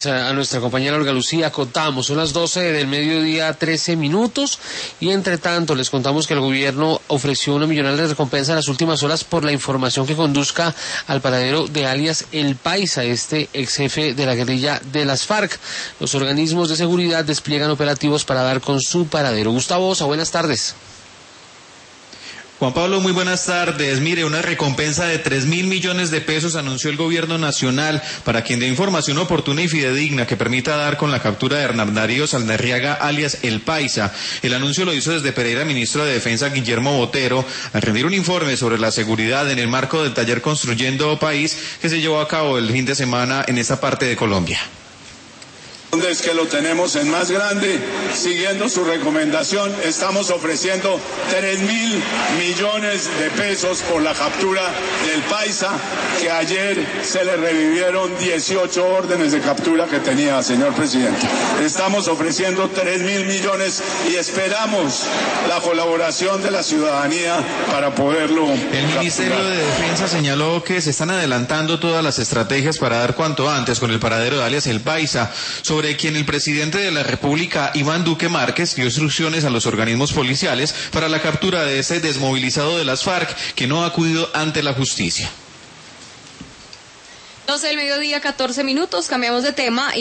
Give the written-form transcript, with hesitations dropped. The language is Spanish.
A nuestra compañera Olga Lucía contamos, son las 12 del mediodía, 13 minutos, y entre tanto les contamos que el gobierno ofreció una millonaria recompensa en las últimas horas por la información que conduzca al paradero de alias El Paisa, este ex jefe de la guerrilla de las FARC. Los organismos de seguridad despliegan operativos para dar con su paradero. Gustavo Osa, buenas tardes. Juan Pablo, muy buenas tardes. Mire, una recompensa de 3.000 millones de pesos anunció el gobierno nacional para quien dé información oportuna y fidedigna que permita dar con la captura de Hernán Darío Saldarriaga, alias El Paisa. El anuncio lo hizo desde Pereira ministro de Defensa Guillermo Botero al rendir un informe sobre la seguridad en el marco del taller Construyendo País que se llevó a cabo el fin de semana en esta parte de Colombia. Es que lo tenemos en más grande, siguiendo su recomendación, estamos ofreciendo 3.000 millones de pesos por la captura del Paisa, que ayer se le revivieron 18 órdenes de captura que tenía, señor presidente. Estamos ofreciendo 3.000 millones y esperamos la colaboración de la ciudadanía para poderlo El Ministerio capturar. de Defensa señaló que se están adelantando todas las estrategias para dar cuanto antes con el paradero de alias El Paisa, sobre quien el presidente de la República, Iván Duque Márquez, dio instrucciones a los organismos policiales para la captura de ese desmovilizado de las FARC que no ha acudido ante la justicia. 12 del mediodía, 14 minutos, cambiamos de tema.